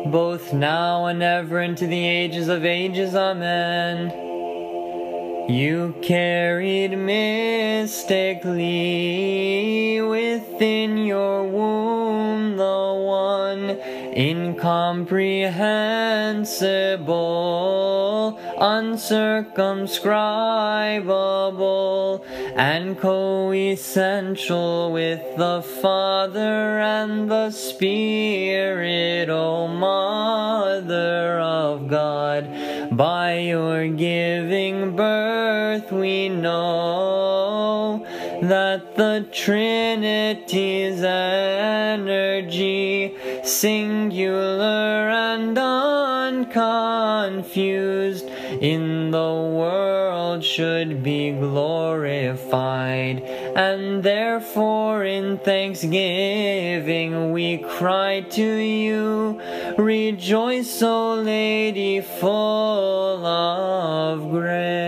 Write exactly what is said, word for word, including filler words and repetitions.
both now and ever into the ages of ages. Amen. You carried mystically within your womb the one incomprehensible, uncircumscribable, and co-essential with the Father and the Spirit, O Mother of God. By your giving birth we know that the Trinity's energy, singular and unconfused, in the world should be glorified. And therefore in thanksgiving we cry to you, rejoice, O Lady, full of grace.